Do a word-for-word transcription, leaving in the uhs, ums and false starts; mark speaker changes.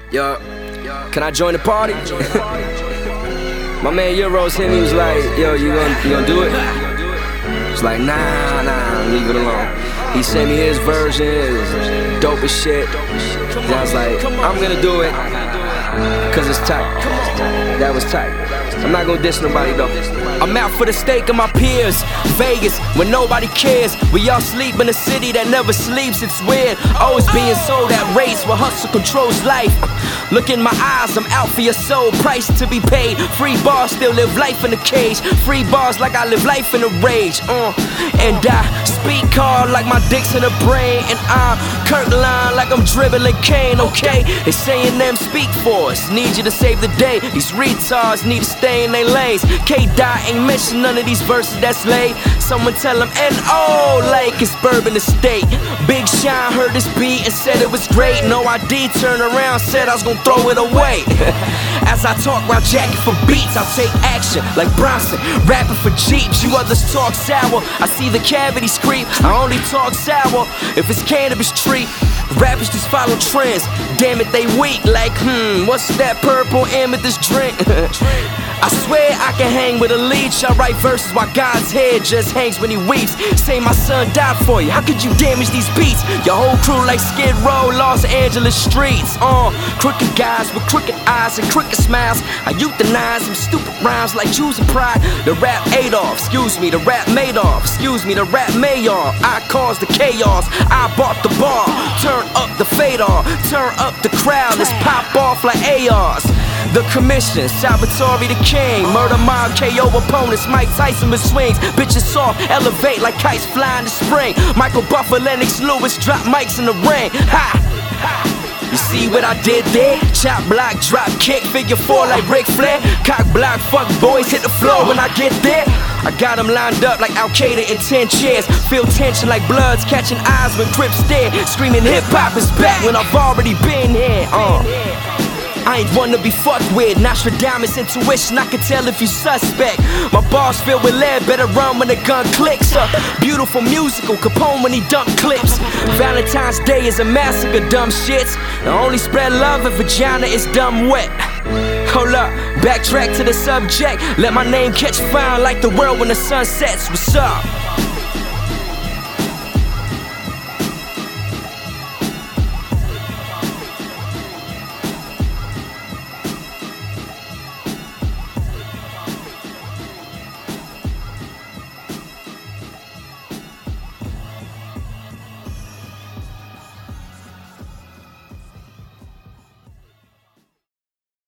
Speaker 1: Yo, can I join the party? My man Euros hit me, he was like, yo, you gonna, you gonna do it? It's like, nah, nah, leave it alone. He sent me his version, it's dope as shit. And I was like, I'm gonna do it, cause it's tight. That was tight. I'm not gonna diss nobody though. I'm out for the stake of my peers. Vegas, when nobody cares. We all sleep in a city that never sleeps, it's weird. Always being sold at rates where hustle controls life. Look in my eyes, I'm out for your soul, price to be paid. Free bars, still live life in a cage. Free bars like I live life in a rage. uh. And I speak hard like my dick's in a brain. And I'm Kirkline like I'm dribbling Kane, okay? They saying them speak for us, need you to save the day. These retards need to stay in their lanes. K-Dot ain't mention none of these verses that's laid. Someone tell them N O like it's Bourbon Estate. Big Sean heard this beat and said it was great. No I D turned around, said I was gonna throw it away. As I talk while jacking for beats, I'll take action like Bronson, rapping for Jeeps. You others talk sour, I see the cavities creep. I only talk sour if it's cannabis tree. Rappers just follow trends, damn it they weak. Like hmm, what's that purple amethyst drink? I swear I can hang with a leech. I write verses while God's head just hangs when he weeps. Say my son died for you, how could you damage these beats? Your whole crew like Skid Row, Los Angeles streets. Uh, crooked guys with crooked eyes and crooked smiles. I euthanize some stupid rhymes like Jews and pride. The rap Adolf, excuse me, the rap Madoff, excuse me, the rap Mayor. I caused the chaos, I bought the bar. Turn up the fader, turn up the crowd. Let's pop off like A Rs. The Commission, Salvatore the King, Murder Mob, K O opponents, Mike Tyson with swings. Bitches soft, elevate like kites flying the spring. Michael Buffer, Lennox Lewis, drop mics in the ring. Ha! You see what I did there? Chop block, drop kick, figure four like Ric Flair. Cock block, fuck boys, hit the floor when I get there. I got them lined up like Al-Qaeda in ten chairs. Feel tension like bloods catching eyes when Crips stare. Screaming hip hop is back when I've already been here. Uh. I ain't one to be fucked with. Nostradamus intuition, I can tell if you suspect. My bars filled with lead, better run when the gun clicks. A beautiful musical, Capone when he dump clips. Valentine's Day is a massacre, dumb shits. The only spread love if vagina is dumb wet. Hold up, backtrack to the subject. Let my name catch fire like the world when the sun sets. What's up?